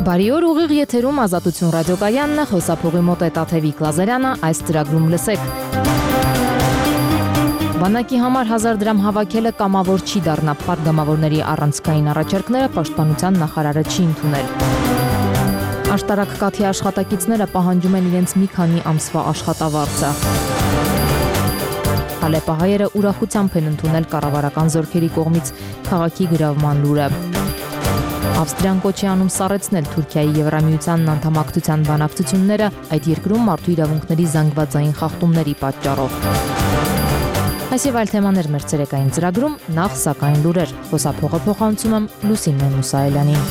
Բարի օր, ուղիղ եթերում Ազատություն ռադիոկայանն է, խոսափողի մոտ է Տաթևիկ Լազարյանը, այս ծրագրում լսեք։ Բանակի համար 1000 դրամ հավաքելը կամավոր չի դառնա, պատգամավորների առանցքային առաջարկները պաշտպանության նախարարը չի ընդունել։ Աշտարակ կաթի աշխատակիցները պահանջում են իրենց մի քանի ամսվա աշխատավարձը։ Հալեպահայերը ուրախությամբ են ընդունել կառավարական զորքերի կողմից քաղաքի գրավման լուրը։ Ավստրիան կոչ է անում սառեցնել Թուրքիայի Եվրամիությանն անդամակցության բանակցությունները այդ երկրում մարդու իրավունքների զանգվածային խախտումների պատճառով։ Այս եւ այլ թեմաներ մեր ցերեկային ծրագրում, նախ սակայն լուրեր, խոսափողը փոխանցում եմ Լուսինե Մուսայելյանին։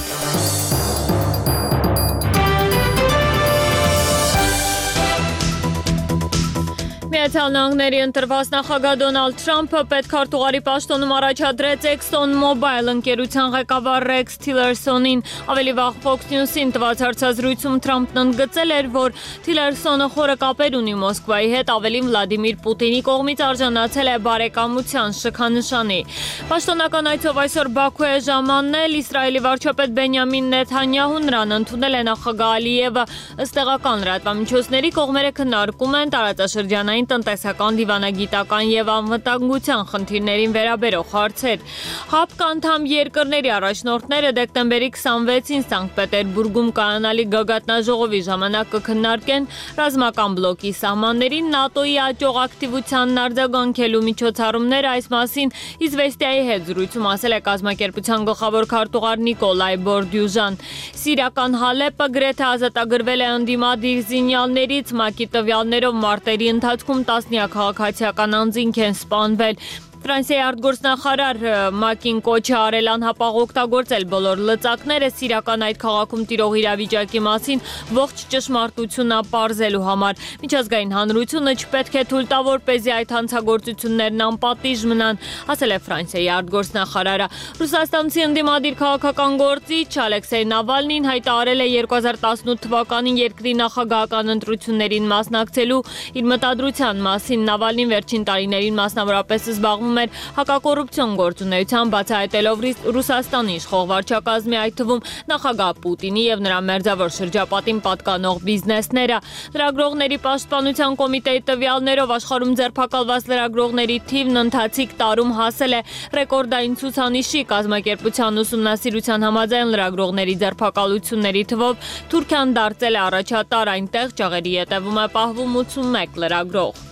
Միացյալ Նահանգների ընտրված նախագահ Դոնալդ Թրամփը պետքարտուղարի պաշտոնում առաջադրեց ExxonMobil ընկերության ղեկավար Ռեքս Թիլերսոնին։ Ավելի վաղ Fox News-ին տված հարցազրույցում Թրամփն ընդգծել էր, որ Թիլերսոնը խորը կապեր ունի Մոսկվայի հետ, ավելին Վլադիմիր Պուտինի կողմից արժանացել է բարեկամության շքանշանի։ Պաշտոնական այցով այսօր Բաքու է ժամանել Իսրայելի վարչապետ Բենյամին Նեթանյահուն, նրան ընդունել է նախագահ Ալիևը։ Ըստ տեղական լրատվամիջոցների կողմերը քննարկում են տարածաշրջանային տնտեսական, դիվանագիտական եւ անվտանգության խնդիրներին վերաբերող հարցեր։ ՀԱՊԿ անդամ երկրների առաջնորդները դեկտեմբերի 26-ին Սանկտ Պետերբուրգում կայանալի գագաթնաժողովի ժամանակ կքննարկեն ռազմական բլոկի սահմաններին ՆԱՏՕ-ի աճող ակտիվությանն արձագանքելու միջոցառումները, այս մասին Իզվեստիայի հետ զրույցում ասել է կազմակերպության գլխավոր քարտուղար Նիկոլայ Բորդյուժան։ Սիրիական Հալեպը գրեթե ազատագրվել է ընդդիմադիր զինյալներից, ՄԱԿ-ի տվյալներով մարտերի ընթացքում տասնյակ քաղաքացիական անձինք են սպանվել։ Ֆրանսիայի արտգործնախարար ՄԱԿ-ին կոչ է արել անհապաղ օգտագործել բոլոր լծակները սիրիական այդ քաղաքում տիրող իրավիճակի մասին ողջ ճշմարտությունը պարզելու համար։ Միջազգային հանրությունը չպետք է թույլ տա, որպեսզի այդ հանցագործություններն անպատիժ մնան, ասել է Ֆրանսիայի արտգործնախարարը։ Ռուսաստանցի ընդդիմադիր քաղաքական գործիչ Ալեքսեյ Նավալնին հայտարարել է 2018 թվականին երկրի նախագահական ընտրություններին մասնակցելու իր մտադրության մասին։ Նավալնին վերջին տարիներին մասնավորապես զբաղվում էր հակակոռուպցիոն գործունեությամբ, բացահայտելով Ռուսաստանի իշխող վարչակազմի, այդ թվում նախագահ Պուտինի եւ նրա մերձավոր շրջապատին պատկանող բիզնեսները։ Լրագրողների պաշտպանության կոմիտեի տվյալներով աշխարհում ձերբակալված լրագրողների թիվն ընթացիկ տարում հասել է ռեկորդային ցուցանիշի։ Կազմակերպության ուսումնասիրության համաձայն լրագրողների ձերբակալությունների թվով Թուրքիան դարձել է առաջատար, այնտեղ ճաղերի ետևում է պահվում 81 լրագրող։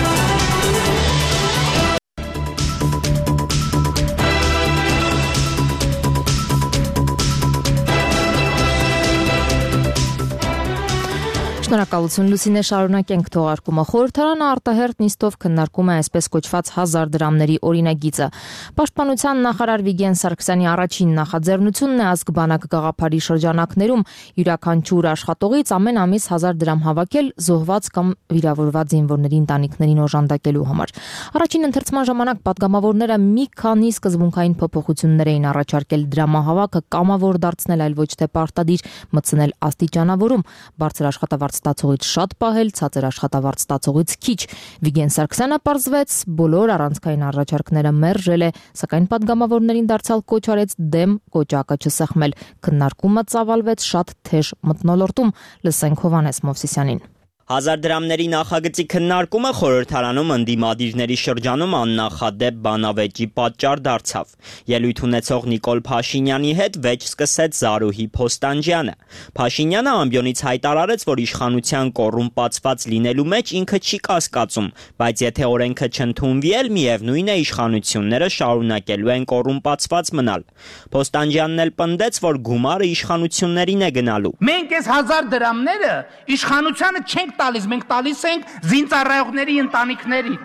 Շնորհակալություն Լուսինե, շարունակենք թողարկումը։ Խորհրդարանը արտահերթ նիստով քննարկում է այսպես կոչված 1000 դրամների օրինագիծը։ Պաշտպանության նախարար Վիգեն Սարգսյանի առաջին նախաձեռնությունն է ազգ-բանակ գաղափարի շրջանակներում յուրաքանչյուր աշխատողից ամեն ամիս 1000 դրամ հավաքել զոհված կամ վիրավորված զինվորների ընտանիքներին օժանդակելու համար։ Առաջին ընթերցման ժամանակ պատգամավորները մի քանի սկզբունքային փոփոխություններ էին առաջարկել դրամահավաքը կամավոր դարձնել, այլ ոչ թե պարտադիր մտցնել աստիճանավորում, բարձր աշխատավարձ ստացողից շատ պահել, ցածր աշխատավարձ ստացողից քիչ։ Վիգեն Սարգսյանը պարզվեց բոլոր առանցքային առաջարկները մերժել է, սակայն պատգամավորներին դարձյալ կոչ արեց դեմ կոճակը չսեղմել։ Քննարկումը ծավալվեց շատ թեժ մթնոլորտում։ Լսենք Հովհաննես Մովսիսյանին։ 1000 դրամների նախագծի քննարկումը խորհրդարանում ընդդիմադիրների շրջանում աննախադեպ բանավեճի պատճառ դարձավ։ Ելույթ ունեցող Նիկոլ Փաշինյանի հետ վեճ սկսեց Զարուհի Փոստանջյանը։ Փաշինյանը ամբիոնից հայտարարեց, որ իշխանության կոռումպացված լինելու մեջ ինքը չի կասկածում, բայց եթե օրենքը չընդունվի էլ միևնույն է իշխանությունները շարունակելու են կոռումպացված մնալ։ Փոստանջյանն էլ պնդեց, որ գումարը իշխանություններին է գնալու։ Մենք այս 1000 դրամները իշխանությանը չենք տալիս, մենք տալիս ենք զինծառայողների ընտանիքներին։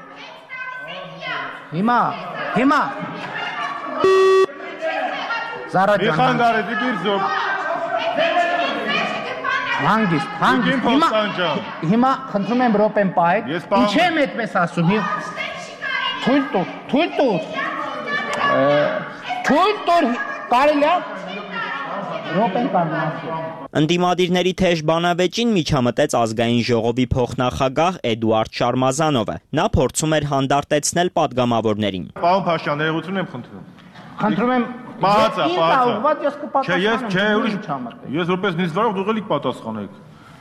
Հիմա Զարա ջան։ Իխանգարի դիրզոք։ Հանգիստ։ Հիմա խնդրում եմ րոպեն պահեք։ Ինչ եմ այդպես ասում։ Թույլ տուր, կարելի է։ Րոպեն կանացի։ Ընդդիմադիրների թեժ բանավեճին միջամտեց ազգային ժողովի փոխնախագահ Էդուարդ Շարմազանովը։ Նա փորձում էր հանդարտեցնել պատգամավորներին։ Պարոն Փաշյան, ներողություն եմ խնդրում։ Խնդրում եմ Ես որպես նիստվարող դուք ելիք պատասխանեք։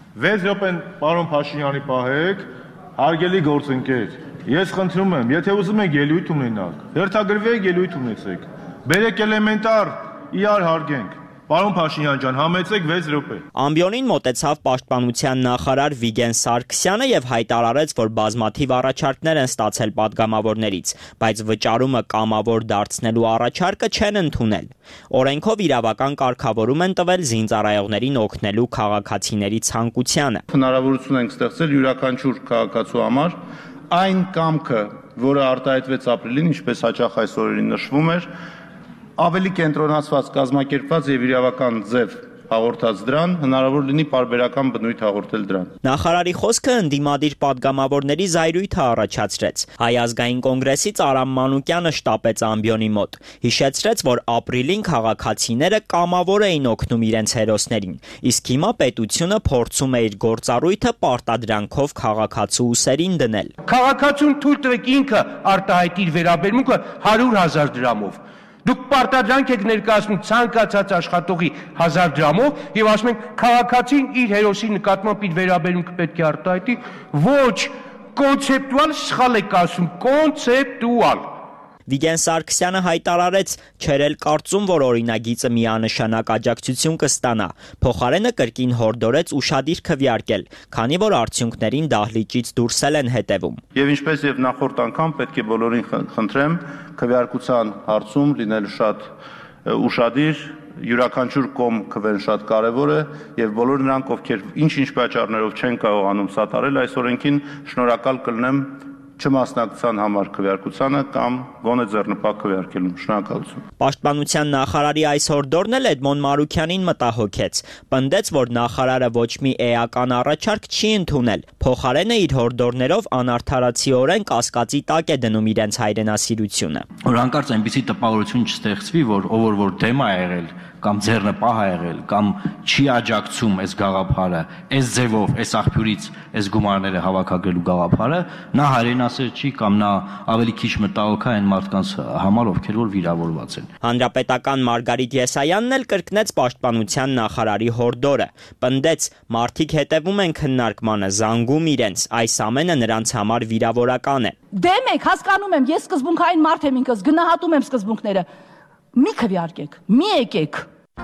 6 րոպեն պարոն Փաշինյանի պահեք, հարգելի գործընկեր։ Ես խնդրում եմ, եթե ուզում եք ելույթ ունենալ, հերթագրվեք ելույթ ունեցեք։ Բերեք էլեմենտար իրար հարգենք։ Պարոն Փաշինյան ջան, համեցեք 6 րոպե։ Ամբիոնին մոտեցավ պաշտպանության նախարար Վիգեն Սարգսյանը եւ հայտարարեց, որ բազմաթիվ առաջարկներ են ստացել падգամավորներից, բայց վճարումը կամավոր դարձնելու առաջարկը չեն ընդունել։ Օրենքով իրավական կարգավորում են տվել զինծառայողներին օգնելու քաղաքացիների ցանկությանը։ Հնարավորություն ենք ստեղծել յուրաքանչյուր քաղաքացու համար այն կամքը, որը արտահայտվեց ապրիլին, ինչպես հաճախ այս օրերին նշվում էր, ավելի կենտրոնացված, կազմակերպված եւ իրավական ձև հաղորդած դրան, հնարավոր լինի պարբերական բնույթ հաղորդել դրան։ Նախարարի խոսքը ընդդիմադիր падգամավորների զայրույթը առաջացրեց։ Հայ ազգային կոնգրեսից Արամ Մանուկյանը շտապեց ամբիոնի մոտ։ Հիշեցրեց, որ ապրիլին քաղաքացիները կամավոր էին օգնում իրենց հերոսներին, իսկ հիմա պետությունը փորձում է իր գործառույթը պարտադրանքով քաղաքացու ուսերին դնել։ Քաղաքացուն թույլ տվեք ինքը արտահայտի իր վերաբերմունքը 100,000 դրամով։ Դուք պարտադրանք եք ներկայացնում ցանկացած աշխատողի 1000 դրամով եւ ասում եք քաղաքացին իր հերոսի նկատմամբ իր վերաբերմունքը պետք է արտահայտի, ոչ կոնցեպտուալ սխալ եք ասում, կոնցեպտուալ։ Վիգեն Սարգսյանը հայտարարեց, չէր էլ կարծում, որ օրինագիծը միանշանակ աջակցություն կստանա։ Փոխարենը կրկին հորդորեց ուշադիր քվեարկել, քանի որ արդյունքներին դահլիճից դուրս են հետևում։ Եվ ինչպես եւ նախորդ անգամ պետք է բոլորին խնդրեմ քվեարկության հարցում լինել շատ ուշադիր, յուրաքանչյուր կողմ քվեն շատ կարևոր է եւ բոլոր նրանք, ովքեր ինչ-ինչ պատճառներով չեն կարողանում սատարել այս օրենքին, շնորհակալ կլինեմ չմասնակցության համար քվեարկությանը կամ գոնե ձեռնպատ քվեարկելուն։ Շնորհակալություն։ Պաշտպանության նախարարի այս հորդորն էլ Էդմոն Մարուքյանին մտահոգեց։ Պնդեց, որ նախարարը ոչ մի էական առաջարկ չի ընդունել։ Փոխարենը իր հորդորներով անարդարացիորեն կասկածի տակ է դնում իրենց հայրենասիրությունը։ Որ հանկարծ այնպիսի տպավորություն չստեղծվի, որ ով որ դեմ է եղել կամ ձեռնպահ է եղել կամ չի աջակցում այս գաղափարը, այս ձևով, այս աղբյուրից այս գումարները հավաքագրելու գաղափարը, նա հայրենասեր չի կամ նա ավելի քիչ մտահոգ է այն մարդկանց համար, ովքեր որ վիրավորված են։ Հանրապետական Մարգարիտ Եսայանն էլ կրկնեց պաշտպանության նախարարի հորդորը, պնդեց, մարդիկ հետևում են քննարկմանը, զանգում իրենց, այս ամենը նրանց համար վիրավորական է։ Դեմ եք, հասկանում եմ, ես սկզբունքային մարդ եմ ինքս, գնահատում եմ սկզբունքները։ Մի քվեարկեք, մի եկեք։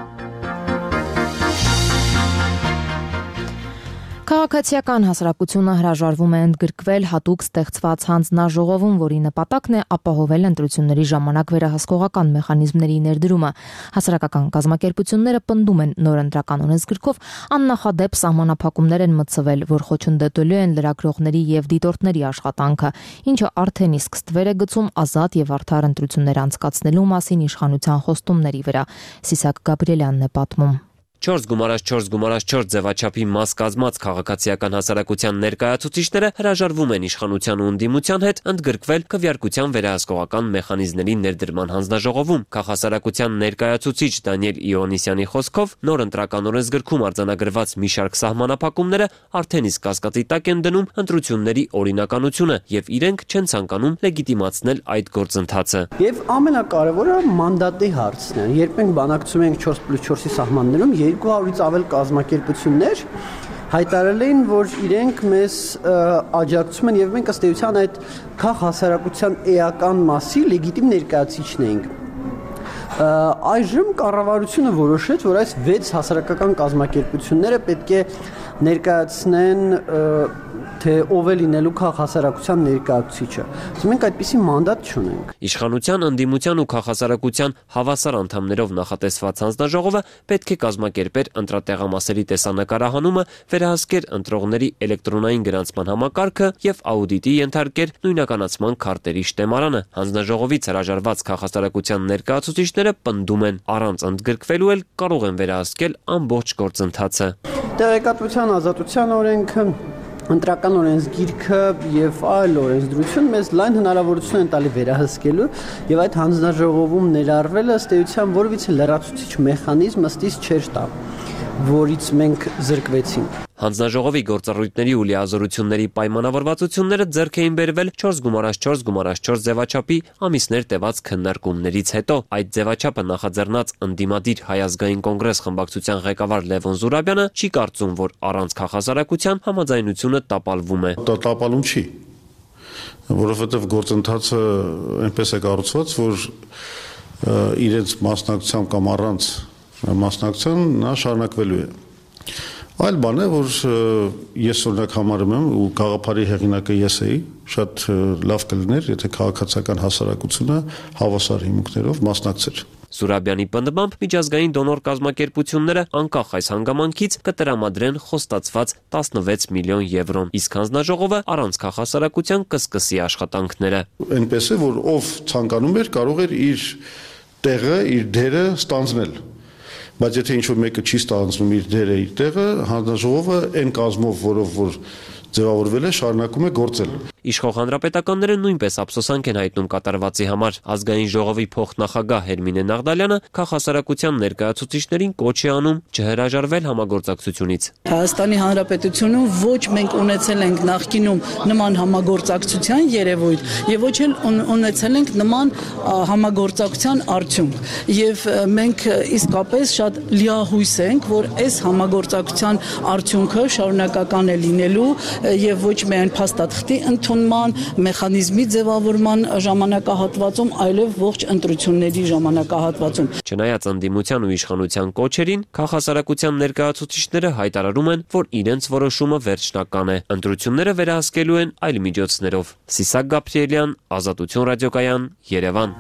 Քաղաքացիական հասարակությունը հրաժարվում է ընդգրկվել հատուկ ստեղծված հանձնաժողովում, որի նպատակն է ապահովել ընտրությունների ժամանակ վերահսկողական մեխանիզմների ներդրումը։ Հասարակական կազմակերպությունները պնդում են նոր ընտրական օրենսգրքով աննախադեպ սահմանափակումներ են մտցվել, որ խոչընդոտելու են լրագրողների եւ դիտորդների աշխատանքը, ինչը արդեն իսկ ստվեր է գցում ազատ եւ արդար ընտրություններ անցկացնելու մասին իշխանության խոստումների վրա։ Սիսակ Գաբրիելյանն է պատմում։ 4x4x4 ձևաչափի մաս կազմած քաղաքացիական հասարակության ներկայացուցիչները հրաժարվում են իշխանության ու ընդդիմության հետ ընդգրկվել քվեարկության վերահսկողական մեխանիզմների ներդրման հանձնաժողովում։ Քաղաքասարակության ներկայացուցիչ Դանիել Իոնիսյանի խոսքով նոր ընտրական օրենսգրքում արձանագրված մի շարք սահմանափակումները արդեն իսկ կասկածի տակ են դնում ընտրությունների օրինականությունը եւ իրենք չեն ցանկանում լեգիտիմացնել այդ գործընթացը։ Եվ ամենակարևորը մանդատի հարցն է։ Երբ մենք բանակցում ենք 4+4-ի սահմաններում 200-ից ավել կազմակերպություններ հայտարարել էին, որ իրենք մեզ աջակցում են եւ մենք ըստ էության այդ քաղաքասարակության էական մասի լեգիտիմ ներկայացուցիչն ենք։ Այժմ կառավարությունը որոշեց, որ այս 6 հասարակական կազմակերպությունները պետք է ներկայացնեն թե ով է լինելու քաղաքասարակության ներկայացուցիչը։ Մենք այդպիսի մանդատ չունենք։ Իշխանության, ընդդիմության ու քաղաքասարակության հավասար անդամներով նախատեսված հանձնաժողովը պետք է կազմակերպեր ընտրատեղամասերի տեսանկարահանումը, վերահսկեր ընտրողների էլեկտրոնային գրանցման համակարգը եւ աուդիտի ենթարկեր նույնականացման քարտերի շտեմարանը։ Հանձնաժողովից հրաժարված քաղաքասարակության ներկայացուցիչները պնդում են, առանց ընդգրկվելու էլ կարող են վերահսկել ամբողջ գործընթացը։ Տեղեկատվության ազատության օրենքը, ընտրական օրենսգիրքը եւ այլ օրենսդրություն մեզ լայն հնարավորություն են տալի վերահսկելու եւ այդ հանձնաժողովում ներառվելը ըստ էության որևիցե լրացուցիչ մեխանիզմ ըստիս չէր տա։ որից մենք զրկվեցինք։ Հանձնաժողովի գործառույթների ու լիազորությունների պայմանավորվածությունները ձեռք էին բերվել 4x4x4 ձևաչափի ամիսներ տևած քննարկումներից հետո։ Այդ ձևաչափը նախաձեռնած ընդդիմադիր Հայ ազգային կոնգրես խմբակցության ղեկավար Լևոն Զուրաբյանը չի կարծում, որ առանց քաղաքասարակության համաձայնությունը տապալվում է։ Տապալում չի, որովհետև գործընթացը այնպես է կառուցված, որ իրենց մասնակցությամբ կամ առանց մասնակցության նա շարունակվելու է։ Այլ բան է, որ ես օրինակ համարում եմ ու գաղափարի հեղինակը ես էի, շատ լավ կլիներ, եթե քաղաքացիական հասարակությունը հավասար հիմունքներով մասնակցեր։ Զուրաբյանի պնդմամբ միջազգային դոնոր կազմակերպությունները անկախ այս հանգամանքից կտրամադրեն խոստացված 16 միլիոն եվրոն, իսկ հանձնաժողովը առանց քաղաքասարակության կսկսի աշխատանքները։ Այնպես է, որ ով ցանկանում էր, կարող էր իր տեղը, իր դերը ստանձնել։ Բայց եթե ինչ-որ մեկը չի ստանձնում իր դերը, իր տեղը, հանձնաժողովը այն կազմով, որով որ ձևավորվել է, շարունակում է գործել։ Իշխող հանրապետականները նույնպես ափսոսանք են հայտնում կատարվածի համար։ Ազգային ժողովի փոխնախագահ Հերմինե Նաղդալյանը քաղաքասարակության ներկայացուցիչներին կոչ է անում չհրաժարվել համագործակցությունից։ Հայաստանի Հանրապետությունում ոչ մենք ունեցել ենք նախկինում նման համագործակցության երևույթ եւ ոչ էլ ունեցել ենք նման համագործակցության արդյունք։ Եվ մենք իսկապես շատ լիահույս ենք, որ այս համագործակցության արդյունքը շարունակական է լինելու եւ ոչ միայն փաստաթղթի ընդունման մեխանիզմի ձևավորման ժամանակահատվածում, այլև ողջ ընտրությունների ժամանակահատվածում։ Չնայած ընդդիմության ու իշխանության կոչերին, քաղաքասարակության ներկայացուցիչները հայտարարում են, որ իրենց որոշումը վերջնական է։ Ընտրությունները վերահսկելու են այլ միջոցներով։ Սիսակ Գաբրիելյան, Ազատություն ռադիոկայան, Երևան։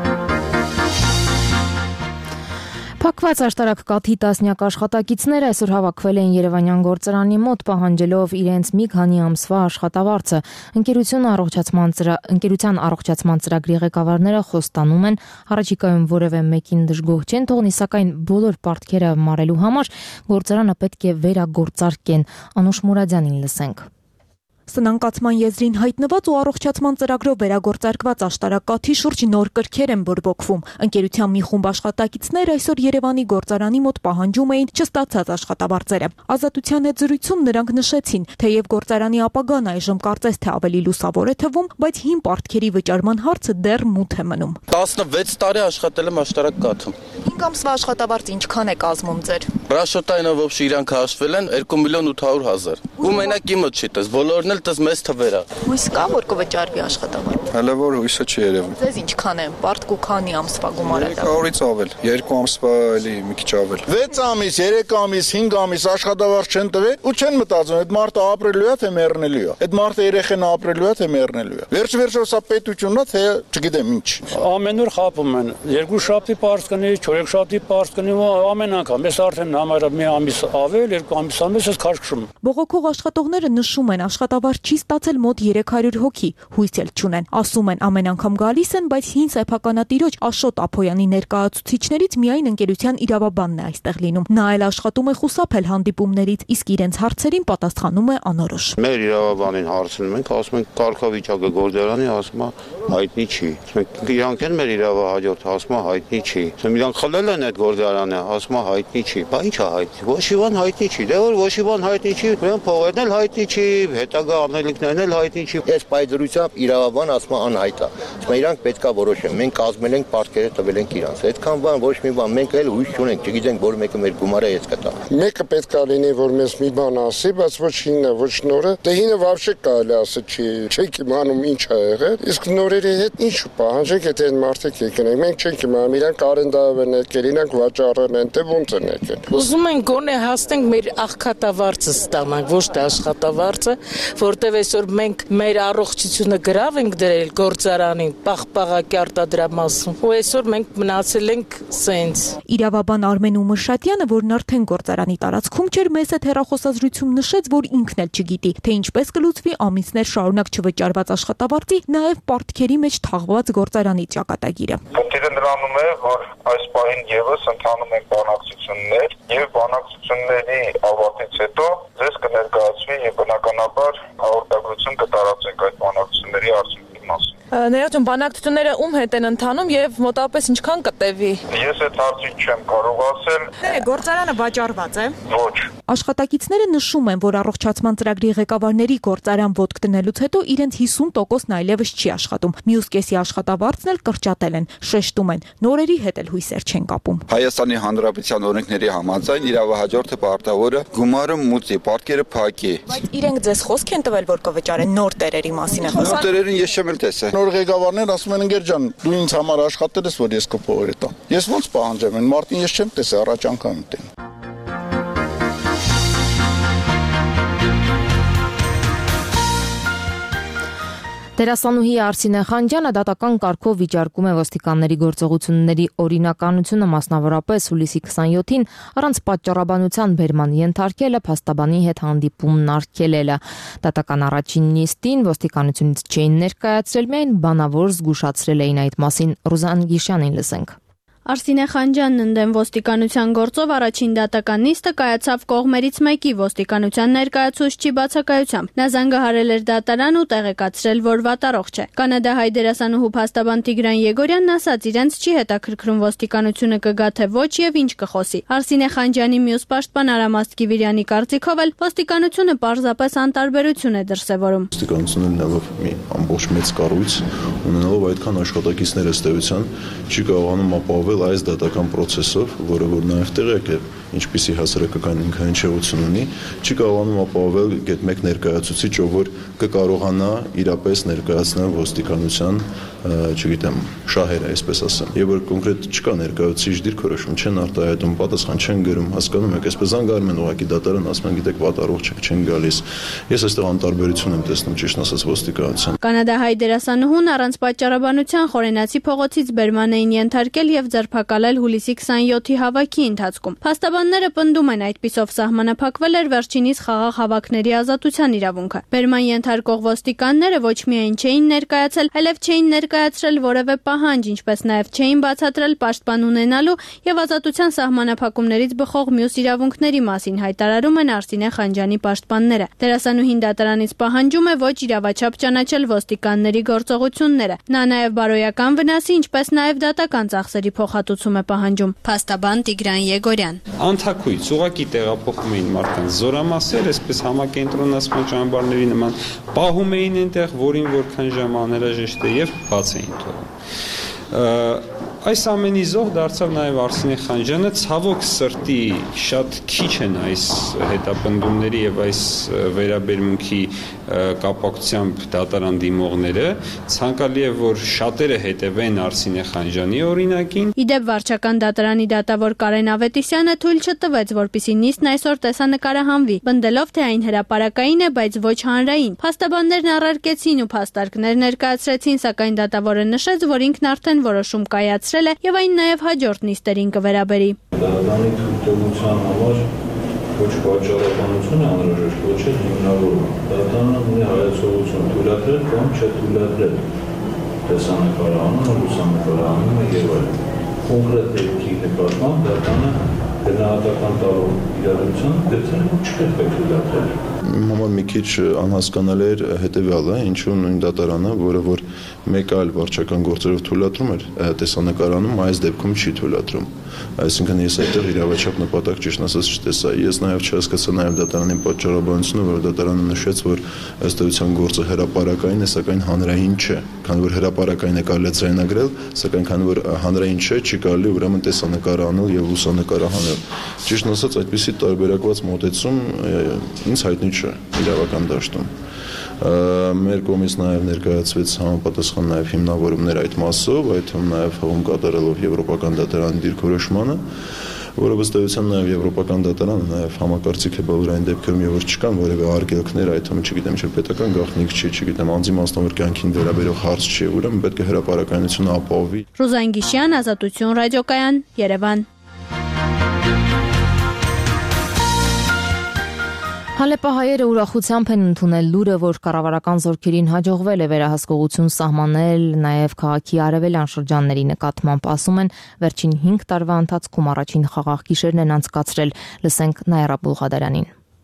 Փակված աշտարակ կաթի տասնյակ աշխատակիցներ այսօր հավաքվել են Երևանյան գործարանի մոտ, պահանջելով իրենց մի քանի ամսվա աշխատավարձը։ Ընկերության առողջացման ծրագրի ղեկավարները խոստանում են, առաջիկայում որևէ մեկին դժգոհ չեն թողնի, սակայն բոլոր պարտքերը մարելու համար գործարանը պետք է վերագործարկեն։ Անուշ Մուրադյանին լսենք։ Սնանկացման եզրին հայտնված ու առողջացման ծրագրով վերագործարկված աշտարակաթի շուրջ նոր կրքեր են բորբոքվում։ Ընկերության մի խումբ աշխատակիցներ այսօր Երևանի գործարանի մոտ պահանջում էին չստացած աշխատավարձերը։ Ազատության հետ զրույցում նրանք նշեցին, թեև գործարանի ապագան այժմ կարծես թե ավելի լուսավոր է թվում, բայց հին պարտքերի վճարման հարցը դեռ մութ է մնում։ 16 տարի աշխատել եմ աշտարակաթում։ 5 ամսվա աշխատավարձ ինչքան է կազմում ձեր։ Ռաշոտայինով ոբշի իրանք հաշվել են 2 միլիոն 800 հազար։ Ու մենակ իմը չի տես, բոլորն էլ տես մեծ թվերա։ Հույս կա, որ կվճարվի աշխատավարձը։ Հələ որ հույսը չի երևում։ Ձեզ ինչքան է պարտք ու քանի ամսվա գումարը։ 100-ից ավել, 2 ամսվա էլի մի քիչ ավել։ 6 ամիս, 3 ամիս, 5 ամիս աշխատավարձ չեն տվել ու չեն մտածում, այդ մարդը ապրելու է թե մեռնելու է։ Այդ մարդը երեխան ապրելու է թե մեռնելու է։ Վերջ-վերջով սա պետությունն է, թե չգիտեմ ինչ։ Ամեն օր խափում են։ 2 շաբթի պարզ կնի, 4 շաբթի պարզ կնի, ամեն անգամ։ Ես արդեն համարը մի ամիս ավել, 2 ամիս ամիս ես քաշքշում։ Բողոքող աշխատողները նշում են, աշխատավարձ չի ստացել մոտ 300 հոգի, հույս էլ չունեն։ Ասում են, ամեն անգամ գալիս են, բայց հին սեփականատիրոջ Աշոտ Ափոյանի ներկայացուցիչներից միայն ընկերության իրավաբանն է այստեղ լինում։ Նա էլ աշխատում է խուսափել հանդիպումներից, իսկ իրենց հարցերին պատասխանում է անորոշ։ Մեր իրավաբանին հարցնում ենք, ասում ենք կարգավիճակը գործարանի, ասում է հայտնի չի։ Մենք իրանք են մեր իրավահաջորդ, ասում է հայտնի չի։ Իրանք խլել են այդ գործարանը, ասում է հայտնի չի։ Բա ի՞նչ է հայտնի։ Ոչ մի բան հայտնի չի։ Դե որ ոչ մի բան հայտնի չի, ուրեմն փողերն էլ հայտնի չի, հետագա անելիքներն էլ հայտնի չի։ Այս պայծրությամբ իրավաբան ասում է անհայտ է։ Ասում է իրանք պետքա որոշեն։ Մենք կազմել ենք պարտքերը տվել ենք իրանց։ Այդքան բան ոչ մի բան, մենք էլ հույս չունենք, չգիտենք որ մեկը մեր գումարը ես կտա։ Մեկը պետքա լինի, որ մեզ մի բան ասի, բայց ոչ հինը, ոչ նորը։ Դե հինը вообще կարելի ասել չի, չեք իմանում ինչ ա եղել։ Իսկ նորերի հետ ինչ պահանջենք, եթե այն մարդիկ եկեն։ Մենք չենք իմանում, իրանք արենդայով են եկել, իրանք վաճառել են, թե ոնց են եկել։ Ուզում ենք գոնե հասնենք մեր աղքատավարձը ստանանք, ոչ թե աշխատավարձը, որտեղ այսօր մենք մեր առողջությունը գրավ ենք դրել գործարանին, պաղպաղակի արտադրամասում, ու այսօր մենք մնացել ենք սենց։ Իրավաբան Արմեն Ումշատյանը, որն արդեն գործարանի տարածքում չէր, մեծ հետ հեռախոսազրույցում նշեց, որ ինքն էլ չգիտի, թե ինչպես կլուծվի ամիսներ շարունակ չվճարված աշխատավարձի, նաև պարտքերի մեջ թաղված գործարանի ճակատագիրը։ Խնդիրը նրանում է, որ այս պահին եւս ընթանում են բանակցություններ, եւ բանակցությունների ավարտից հետո ձեզ կներկայացվի եւ բնականաբար հաղորդագրություն կտարածենք այդ բանակցությունների արդյունքի մասին։ Ներողություն, բանակցությունները ում հետ են ընթանում եւ մոտավորապես ինչքան կտևի։ Ես այդ հարցին չեմ կարող ասել։ Գործարանը վաճառված է։ Ոչ։ Աշխատակիցները նշում են, որ առողջացման ծրագրի ղեկավարների գործարան ոտք դնելուց հետո իրենց 50%-ն այլևս չի աշխատում։ Մյուս կեսի աշխատավարձն էլ կրճատել են, շեշտում են, նորերի հետ էլ հույսեր չեն կապում։ Հայաստանի Հանրապետության օրենքների համաձայն իրավահաջորդը պարտավոր է գումարը մուծի, պարտքերը փակի։ Բայց իրենք ձեզ խոսք են տվել, որ կվճարեն, նոր տերերի մասին է խոսքը։ Նոր տերերին ես չեմ էլ տեսել։ Նոր ղեկավարներ ասում են ընկեր ջան, դու ինձ համար աշխատել ես, որ ես կփողերը տամ։ Ես ոնց պահանջեմ, այն մարտին ես չեմ տեսել, առաջ անգամ եմ։ Դերասանուհի Արսինե Խանջյանը դատական կարգով վիճարկում է ոստիկանների գործողությունների օրինականությունը, մասնավորապես հուլիսի 27-ին առանց պատճառաբանության բերման ենթարկելը, փաստաբանի հետ հանդիպումն արգելելը։ Դատական առաջին նիստին ոստիկանությունից չէին ներկայացրել, միայն բանավոր զգուշացրել էին այդ մասին։ Ռուզան Գիշյանին լսենք։ Արսինե Խանջյանն ընդդեմ ոստիկանության գործով առաջին դատական նիստը կայացավ կողմերից մեկի ոստիկանության ներկայացուցչի բացակայությամբ։ Նա զանգահարել էր դատարան ու տեղեկացրել, որ վատառողջ է։ Կանադահայ դերասանուհու փաստաբան Տիգրան Եգորյանն ասաց, իրենց չի հետաքրքրում ոստիկանությունը կգա թե ոչ եւ ինչ կխոսի։ Արսինե Խանջյանի մյուս պաշտպան Արամ Աստղիվիրյանի կարծիքով էլ ոստիկանությունը պարզապես անտարբերություն է դրսևորում։ Ոստիկանությունը ունենալով մի ամբողջ մեծ կառույց, ունենալով այդքան աշխատակիցներ ըստ էության, չի կարողանում ապահովել այս դատական process-ով, որը որ նաև տեղյակ է, ինչպիսի հասարակական ինքնահնչեղություն ունի, չի կարողանում ապահովել գետ մեկ ներկայացուցիչ, ով որ կկարողանա իրապես ներկայացնել ոստիկանության, չգիտեմ, շահերը, այսպես ասեմ։ Եվ որ կոնկրետ չկա ներկայացուցիչ դիրքորոշում, չեն արտահայտում, պատասխան չեն գրում, հասկանում եք, այսպես զանգարում են ուղղակի դատարան, ասում են, գիտեք, վատառողջ եք, չեն գալիս։ Ես այստեղ անտարբերություն եմ տեսնում, ճիշտ ասած, ոստիկանության։ Կանադահայ դերասանուհուն առանց պատճառաբանության Խորենացի փողոցից բերման էին ենթարկել եւ ձերբակալել հուլիսի 27-ի հավաքի ընթացքում։ Փաստաբանները պնդում են, այդպիսով սահմանափակվել էր վերջինիս խաղաղ հավաքների ազատության իրավունքը։ Բերման ենթարկող ոստիկանները ոչ միայն չէին ներկայացել, այլև չէին ներկայացրել որևէ պահանջ, ինչպես նաև չէին բացատրել պաշտպան ունենալու եւ ազատության սահմանափակումներից բխող մյուս իրավունքների մասին, հայտարարում են Արսինե Խանջյանի պաշտպանները։ Դերասանուհին դատարանից պահանջում է ոչ իրավաչափ ճանաչել ոստիկանների գործողությունները։ Նա նաև բարոյական վնասի, ինչպես նաև դատական ծախսերի փոխհատուցում է պահանջում։ Փաստաբան Տիգրան Եգորյան։ Անթակույց ուղղակի տեղափոխում էին մարդկանց զորամասեր, այսպես համակենտրոնացման ճամբարների նման, պահում էին այնտեղ, որին որքան ժամ անհրաժեշտ է եւ բաց էին թողում։ Այս ամենի զոհ դարձավ նաև Արսինե Խանջյանը, ցավոք սրտի շատ քիչ են այս հետապնդումների եւ այս վերաբերմունքի կապակցությամբ դատարան դիմողները, ցանկալի է որ շատերը հետևեն Արսինե Խանջյանի օրինակին։ Իդեպ վարչական դատարանի դատավոր Կարեն Ավետիսյանը թույլ չտվեց, որպեսզի նիստն այսօր տեսանկարահանվի, պնդելով թե այն հրապարակային է, բայց ոչ հանրային։ Փաստաբաններն առարկեցին ու փաստարկներ ներկայացրեցին, սակայն դատավորը նշեց, որ ինքն արդեն որոշում կայացրել է եւ այն նաեւ հաջորդ նիստերին կվերաբերի։ Դատարանի թույլտվության համար ոչ պատճառաբանություն է անհրաժեշտ, ոչ էլ հիմնավորում։ Դատարանը ունի հայացողություն թույլատրել կամ չթույլատրել տեսանկարահանումը, լուսանկարահանումը եւ այլն։ Կոնկրետ դեպքի նկատմամբ դատարանը գնահատական տալով իրադրության դեպքերը չպետք է թույլատրել։ Իմ համար մի քիչ անհասկանալի էր հետեւյալը, ինչու նույն դատարանը, որը որ մեկ այլ վարչական գործերով թույլատրում էր տեսանկարանում, այս դեպքում չի թույլատրում։ Այսինքն ես այդտեղ իրավաչափ նպատակ ճիշտ ասած չտեսա։ Ես նաև չհասկացա նաև դատարանի պատճառաբանությունը, որ դատարանը նշեց, որ ըստ էության գործը հրապարակային է, սակայն հանրային չէ։ Քանի որ հրապարակային է կարելի ձայնագրել, սակայն քանի որ հանրային չէ, չի կարելի ուրեմն տեսանկարահանել եւ լուսանկարահանել։ Ճիշտ ասած, այդպիսի տարբերակված մոտեցում ինձ հայտնի չէ իրավական դաշտում։ Մեր կողմից նաև ներկայացվեց համապատասխան նաև հիմնավորումներ այդ մասով, այդ թվում նաև հողում կատարելով Եվրոպական դատարանի դիրքորոշմանը, որը ըստ էության նաև Եվրոպական դատարանը նաև համակարծիք է բոլոր այն դեպքերում, եւ որ չկան որևէ արգելքներ, այդ թվում չգիտեմ, չէ պետական գաղտնիք չի, չգիտեմ, անձի մասնավոր կյանքին վերաբերող հարց չի, ուրեմն պետք է հրապարակայնությունը ապահովի։ Ռուզան Գիշյան, Ազատություն ռադիոկայան, Երևան։ Հալեպահայերը ուրախությամբ են ընդունել լուրը, որ կառավարական զորքերին հաջողվել է վերահսկողություն սահմանել նաև քաղաքի արևելյան շրջանների նկատմամբ, ասում են, վերջին 5 տարվա ընթացքում առաջին խաղաղ գիշերն են անցկացրել, լսենք Նայրա Բուլղադարյանին։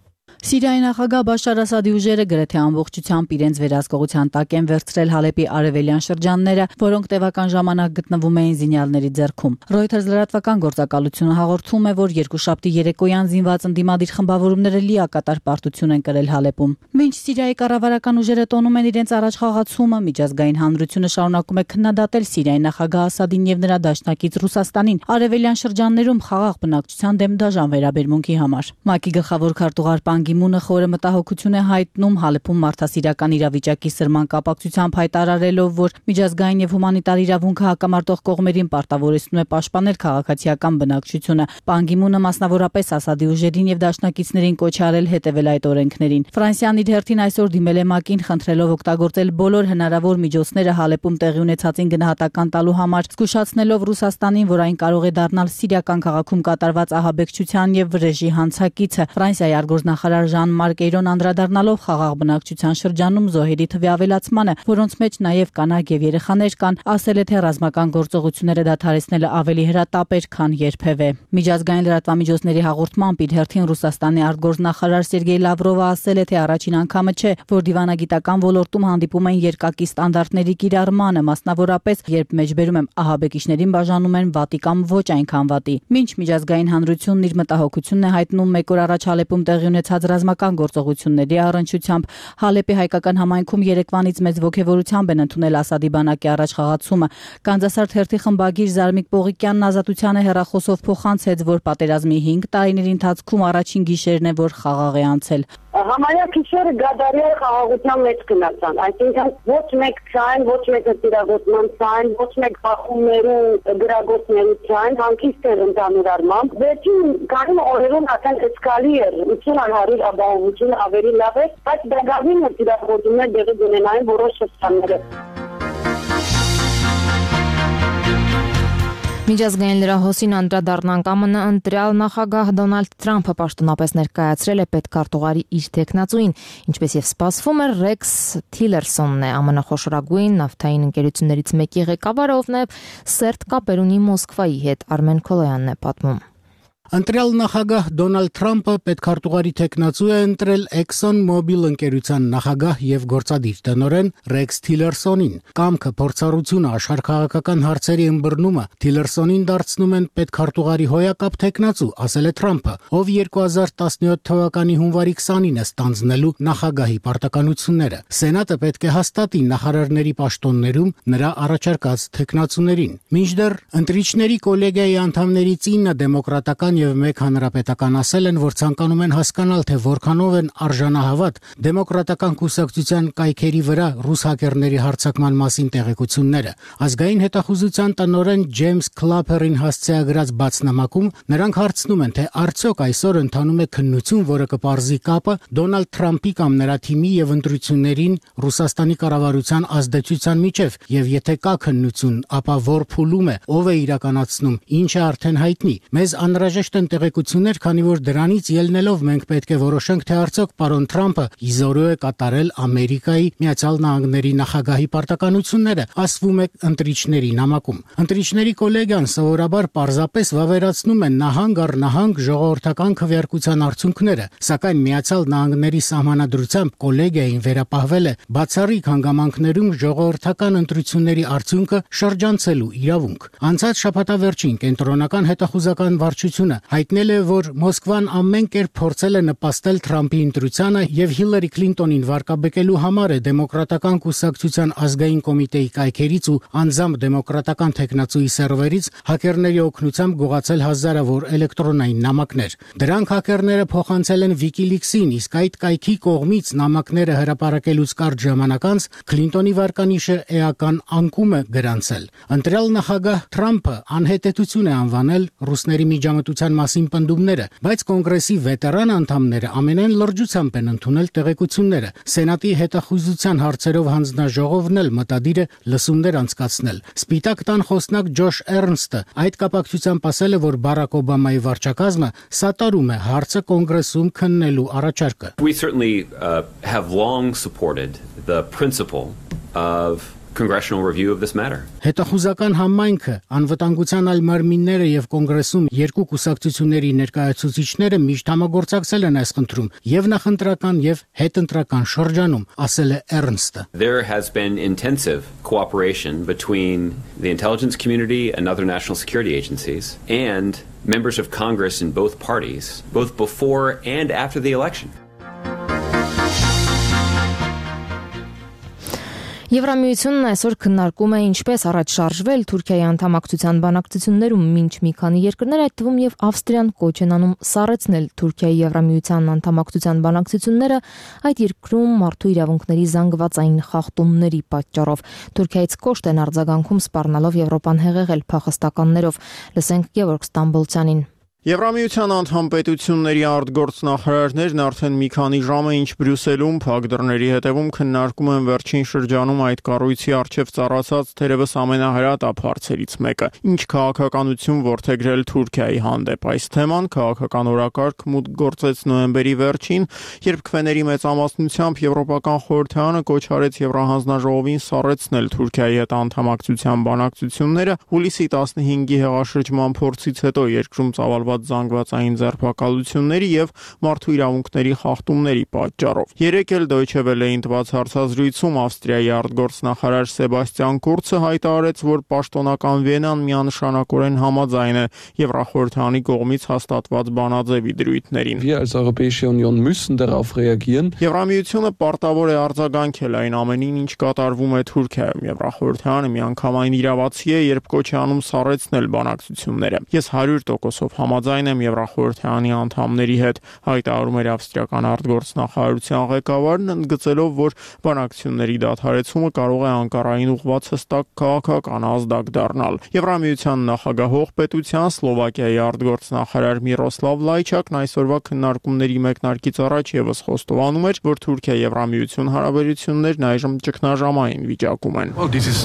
Սիրիայի նախագահ Բաշար Ասադի ուժերը գրեթե ամբողջությամբ իրենց վերահսկողության տակ են վերցրել Հալեպի արևելյան շրջանները, որոնք տևական ժամանակ գտնվում էին զինյալների ձեռքում։ Reuters լրատվական գործակալությունը հաղորդում է, որ երկուշաբթի երեկոյան զինված ընդդիմադիր խմբավորումները լիակատար պարտություն են կրել Հալեպում։ Մինչ Սիրիայի կառավարական ուժերը տոնում են իրենց առաջխաղացումը, միջազգային հանրությունը շարունակում է քննադատել Սիրիայի նախագահ Ասադին եւ նրա դաշնակից Ռուսաստանին արևելյան շրջաններում խաղաղ բնակչության դեմ դաժան վերաբերմունքի համար։ ՄԱԿ-ի գլխավոր քարտուղար Պան Գի Մունը խորը մտահոգություն է հայտնում Հալեպում մարդասիրական իրավիճակի սրման կապակցությամբ հայտարարելով, որ միջազգային եւ հումանիտար իրավունքը հակամարտող կողմերին պարտավորեցնում է պաշտպանել քաղաքացիական բնակչությունը։ Պան Գի Մունը մասնավորապես Ասադի ուժերին եւ դաշնակիցներին կոչ է արել հետեւել այդ օրենքներին։ Ֆրանսիան իր հերթին այսօր դիմել է ՄԱԿ-ին խնդրելով օգտագործել բոլոր հնարավոր միջոցները Հալեպում տեղի ունեցածին գնահատական տալու համար, զգուշացնելով Ռուսաստանին, որ այն կարող է դառնալ սիրիական քաղաքում կատարված ահաբեկչության եւ վրեժի հանցակիցը։ Ֆրանսիայի արտգործնախարար Ժան-Մարկ Էյրոն անդրադառնալով խաղաղ բնակչության շրջանում զոհերի թվի ավելացմանը, որոնց մեջ նաեւ կանայք եւ երեխաներ կան, ասել է, թե ռազմական գործողությունները դադարեցնելը ավելի հրատապ էր, քան երբևէ։ Միջազգային լրատվամիջոցների հաղորդմամբ իր հերթին Ռուսաստանի արտգործնախարար Սերգեյ Լավրովը ասել է, թե առաջին անգամը չէ, որ դիվանագիտական ոլորտում հանդիպում են երկակի ստանդարտների կիրառմանը, մասնավորապես երբ մեջբերում եմ ահաբեկիչներին բաժանում են վատի կամ ոչ այնքան վատի։ Մինչ միջազգային հանրությունն իր մտահոգությունն է հայտնում մեկ օր առաջ Հալեպում տեղի ունեցած ռազմական գործողությունների առնչությամբ, Հալեպի հայկական համայնքում երեկվանից մեծ ոգևորությամբ են ընդունել Ասադի բանակի առաջխաղացումը։ Կանզասարդ հերթի խմբագիր Զարմիկ Պողիկյանն Ազատությանը հեռախոսով փոխանցեց, որ պատերազմի 5 տարիների ընթացքում առաջին գիշերն է, որ խաղաղ է անցել։ Համարյա քիշերը գադարյալ խաղաղության մեջ գնացան, այսինքն ոչ մեկ ցայն, ոչ մեկ տիրագործման ցայն, ոչ մեկ բախումներու գրագործների ցայն, հանգիստ էր ընդհանուր առմամբ։ Վերջին քանի օրերում արդեն զգալի էր 80-100 ապահովությունը ավելի լավ էր, բայց դրական տիրագործումներ դեղի ունենային որոշ շրջանները։ Միջազգային լրահոսին անդրադառնանք ԱՄՆ ընտրյալ նախագահ Դոնալդ Թրամփը պաշտոնապես ներկայացրել է պետքարտուղարի իր տեխնացուին, ինչպես եւ սպասվում էր Ռեքս Թիլերսոնն է ԱՄՆ խոշորագույն նավթային ընկերություններից մեկի ղեկավարը, ով նաեւ սերտ կապեր ունի Մոսկվայի հետ, Արմեն Քոլոյանն է պատմում։ Ընտրյալ նախագահ Դոնալդ Թրամփը պետքարտուղարի տեխնացու է ընտրել Exxon Mobil ընկերության նախագահ եւ գործադիր տնօրեն Ռեքս Թիլերսոնին։ Կամքը, փորձառությունը, աշխարհքաղաքական հարցերի ըմբռնումը Թիլերսոնին դարձնում են պետքարտուղարի հոյակապ տեխնացու, ասել է Թրամփը, ով 2017 թվականի հունվարի 20-ին է ստանձնելու նախագահի պարտականությունները։ Սենատը պետք է հաստատի նախարարների պաշտոններում նրա առաջարկած տեխնացուներին։ Մինչդեռ ընտրիչների կոլեգիայի անդամներից 9 դեմոկրատական եւ մեկ հանրապետական ասել են, որ ցանկանում են հասկանալ, թե որքանով են արժանահավատ դեմոկրատական կուսակցության կայքերի վրա ռուս հակերների հարձակման մասին տեղեկությունները։ Ազգային հետախուզության տնօրեն Ջեյմս Քլափերին հասցեագրած բացնամակում նրանք հարցնում են, թե արդյոք այսօր ընթանում է քննություն, որը կպարզի կապը Դոնալդ Թրամփի կամ նրա թիմի եւ ընտրություններին Ռուսաստանի կառավարության ազդեցության միջև, եւ եթե կա քննություն, ապա որ փուլում է, ով է իրականացնում, ինչ է արդեն հայտնի։ Մեզ անհրաժեշտ են տեղեկություններ, քանի որ դրանից ելնելով մենք պետք է որոշենք, թե արդյոք պարոն Թրամփը իզորու է կատարել Ամերիկայի Միացյալ Նահանգների նախագահի պարտականությունները, ասվում է ընտրիչների նամակում։ Ընտրիչների կոլեգիան սովորաբար պարզապես վավերացնում են նահանգ առ նահանգ ժողովրդական քվեարկության արդյունքները, սակայն Միացյալ Նահանգների սահմանադրությամբ կոլեգիային վերապահվել է բացառիկ հանգամանքներում ժողովրդական ընտրությունների արդյունքը շրջանցելու իրավունք։ Անցած շաբաթավերջին կենտրոնական հետախուզական վարչությունը հայտնել է, որ Մոսկվան ամեն կերպ փորձել է նպաստել Թրամփի ընտրությանը եւ Հիլարի Քլինտոնին վարկաբեկելու համար է դեմոկրատական կուսակցության ազգային կոմիտեի կայքերից ու անձամբ դեմոկրատական տեխնացուի սերվերից հակերների օգնությամբ գողացել հազարավոր էլեկտրոնային նամակներ։ Դրանք հակերները փոխանցել են WikiLeaks-ին, իսկ այդ կայքի կողմից նամակները հրապարակելուց կարճ ժամանակ անց Քլինտոնի վարկանիշը էական անկում է գրանցել։ Ընտրյալ նախագահ Թրամփը անհետեցություն է անվանել ռուսների միջամտության մասին պնդումները, բայց կոնգրեսի վետերան անդամները ամենայն լրջությամբ են ընդունել տեղեկությունները։ Սենատի հետախուզության հարցերով հանձնաժողովն էլ մտադիր է լսումներ անցկացնել։ Սպիտակ տան խոսնակ Ջոշ Էրնստը այդ կապակցությամբ ասել է, որ Բարակ Օբամայի վարչակազմը սատարում է հարցը կոնգրեսում քննելու առաջարկը. We certainly have long supported the principle of congressional review of this matter. Հետախուզական համայնքը, անվտանգության այլ մարմինները եւ կոնգրեսում երկու կուսակցությունների ներկայացուցիչները միշտ համագործակցել են այս խնդրում եւ նախընտրական եւ հետընտրական շրջանում, ասել է Էրնստը. There has been intensive cooperation between the intelligence community and other national security agencies and members of Congress in both parties, both before and after the election. Եվրամիությունն այսօր քննարկում է ինչպես առաջ շարժվել Թուրքիայի անդամակցության բանակցություններում, մինչ մի քանի երկրներ, այդ թվում եւ Ավստրիան, կոչ են անում սառեցնել Թուրքիայի Եվրամիության անդամակցության բանակցությունները այդ երկրում մարդու իրավունքների զանգվածային խախտումների պատճառով։ Թուրքիայից կոշտ են արձագանքում սպառնալով Եվրոպան հեղեղել փախստականներով։ Լսենք Գևորգ Ստամբոլցյանին։ Եվրամիության անդամ պետությունների արտգործնախարարներն արդեն մի քանի ժամ է ինչ Բրյուսելում փակ դռների հետևում քննարկում են վերջին շրջանում այդ կառույցի առջև ծառացած թերևս ամենահրատապ հարցերից մեկը՝ ինչ քաղաքականություն որդեգրել Թուրքիայի հանդեպ։ Այս թեման քաղաքական օրակարգ մուտք գործեց նոյեմբերի վերջին, երբ քվեների մեծամասնությամբ Եվրոպական խորհրդարանը կոչ արեց Եվրահանձնաժողովին սառեցնել Թուրքիայի հետ անդամակցության բանակցությունները հուլիսի 15-ի հեղաշրջման փորձից հետո երկրում ծավալված զանգվածային ձերբակալությունների եւ մարդու իրավունքների խախտումների պատճառով։ Երեկ էլ Deutsche Welle-ին տված հարցազրույցում Ավստրիայի արտգործնախարար Սեբաստիան Կուրցը հայտարարեց, որ պաշտոնական Վիենան միանշանակորեն համաձայն է Եվրախորհրդանի կողմից հաստատված բանաձևի դրույթներին։ Wir als Europäische Union müssen darauf reagieren. Եվրամիությունը պարտավոր է արձագանքել այն ամենին, ինչ կատարվում է Թուրքիայում։ Եվրախորհրդանը միանգամայն իրավացի է, երբ կոչ է անում սառեցնել բանակցությունները։ Ես 100% համաձայն եմ Եվրախորհրդանի անդամների հետ, հայտարարում էր ավստրիական արտգործնախարարության ղեկավարն, ընդգծելով, որ բանակցությունների դադարեցումը կարող է Անկարային ուղղված հստակ քաղաքական ազդակ դառնալ։ Եվրամիության նախագահող պետության Սլովակիայի արտգործնախարար Միրոսլավ Լայչակն այսօրվա քննարկումների մեկնարկից առաջ եւս խոստովանում էր, որ Թուրքիա-Եվրամիություն հարաբերություններն այժմ ճգնաժամային վիճակում են։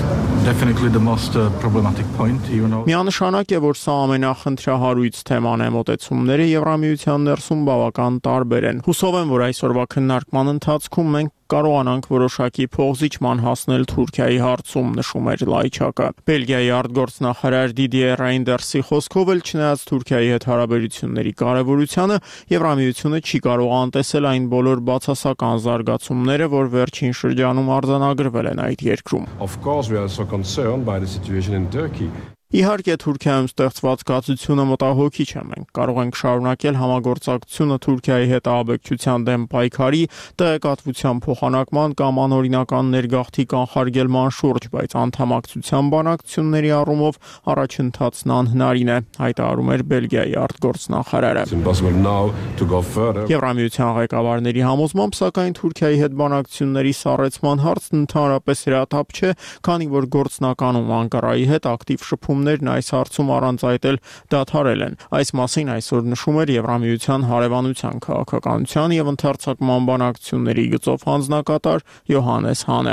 Միանշանակ է, որ սա ամենախնդրահարույց թեման է, մոտեցումները Եվրամիության ներսում բավական տարբեր են։ Հուսով եմ, որ այսօրվա քննարկման ընթացքում մենք կարողանանք որոշակի փոխզիջման հասնել Թուրքիայի հարցում, նշում էր Լայչակը։ Բելգիայի արտգործնախարար Դիդիե Ռայնդերսի խոսքով էլ չնայած Թուրքիայի հետ հարաբերությունների կարևորությանը, Եվրամիությունը չի կարող անտեսել այն բոլոր բացասական զարգացումները, որ վերջին շրջանում արձանագրվել են այդ երկրում։ Of course we are also concerned by the situation in Turkey. Իհարկե Թուրքիայում ստեղծված կացությունը մտահոգիչ է, մենք կարող ենք շարունակել համագործակցությունը Թուրքիայի հետ աբեկչության դեմ պայքարի, տեղեկատվության փոխանակման կամ անօրինական ներգաղթի կանխարգելման շուրջ, բայց անդամակցության բանակցությունների առումով առաջընթացն անհնարին է, հայտարարում էր Բելգիայի արտգործնախարարը։ Եվրամիության ղեկավարների համոզմամբ, սակայն Թուրքիայի հետ բանակցությունների սառեցման հարցն ընդհանրապես հրատապ չէ, քանի որ գործնականում Անկարայի հետ ակտիվ շփում այս հարցում առանց այդ էլ դադարել են։ Այս մասին այսօր նշում էր Եվրամիության հարևանության քաղաքականության եւ ընդհանրացման բանակցությունների գծով հանձնակատար Յոհանես Հանը։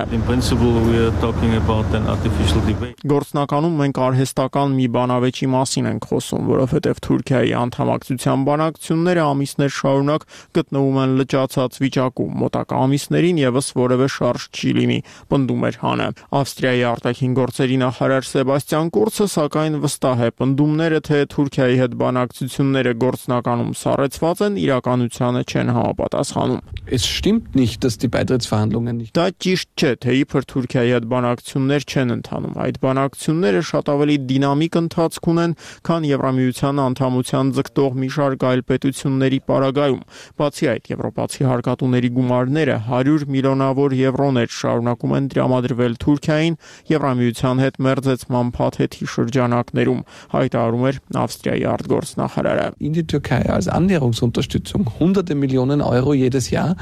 Գործնականում մենք արհեստական մի բանավեճի մասին ենք խոսում, որովհետեւ Թուրքիայի անդամակցության բանակցությունները ամիսներ շարունակ գտնվում են լճացած վիճակում, մոտակա ամիսներին եւս որևէ շարժ չի լինի, պնդում էր Հանը։ Ավստրիայի արտաքին գործերի նախարար Սեբաստիան Կուրցը սակայն վստահ է, պնդումները, թե Թուրքիայի հետ բանակցությունները գործնականում սառեցված են, իրականությանը չեն համապատասխանում։ Es stimmt nicht, dass die Beitrittsverhandlungen nicht. Դա ճիշտ չէ, թե իբր Թուրքիայի հետ բանակցություններ չեն ընթանում։ Այդ բանակցությունները շատ ավելի դինամիկ ընթացք ունեն, քան Եվրամիության անդամության ձգտող մի շարք այլ պետությունների պարագայում։ Բացի այդ, եվրոպացի հարկատուների գումարները 100 միլիոնավոր եվրոներ շարունակում են տրամադրվել Թուրքիային Եվրամիության հետ մերձեցման փաթեթի շրջանակներում, հայտարարում էր Ավստրիայի արտգործնախարարը։ In die Türkei als Annäherungsunterstützung hunderte Millionen Euro jedes Jahr.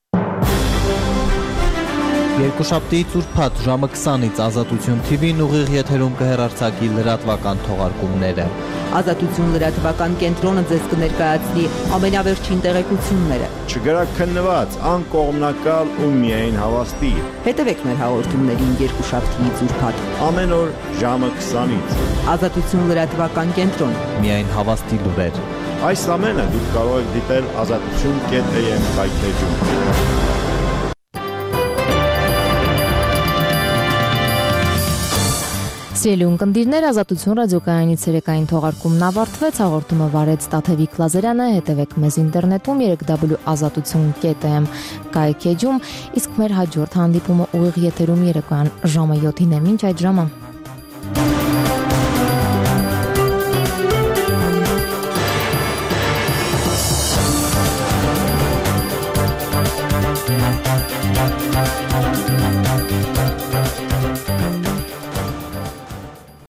Երկուշաբթիից ուրբաթ ժամը 20-ից Ազատություն TV-ն ուղիղ եթերում կհեռարձակի լրատվական թողարկումները։ Ազատություն լրատվական կենտրոնը ձեզ կներկայացնի ամենավերջին տեղեկությունները։ Չգրաքննված, անկողմնակալ ու միայն հավաստի։ Հետևեք մեր հաղորդումներին երկուշաբթիից ուրբաթ ամեն օր ժամը 20-ից։ Ազատություն լրատվական կենտրոն։ Միայն հավաստի լուրեր։ Այս ամենը դուք կարող եք դիտել azatutun.am կայքէջում։ Սիրելի ունկնդիրներ, Ազատություն ռադիոկայանից երեկային թողարկումն ավարտվեց, հաղորդումը վարեց Տաթևիկ Լազարյանը, հետևեք մեզ ինտերնետում www.azatutsun.am կայքեջում, իսկ մեր հաջորդ հանդիպումը ուղիղ եթերում երեկոյան ժամը 7-ին է, մինչ այդ ժամը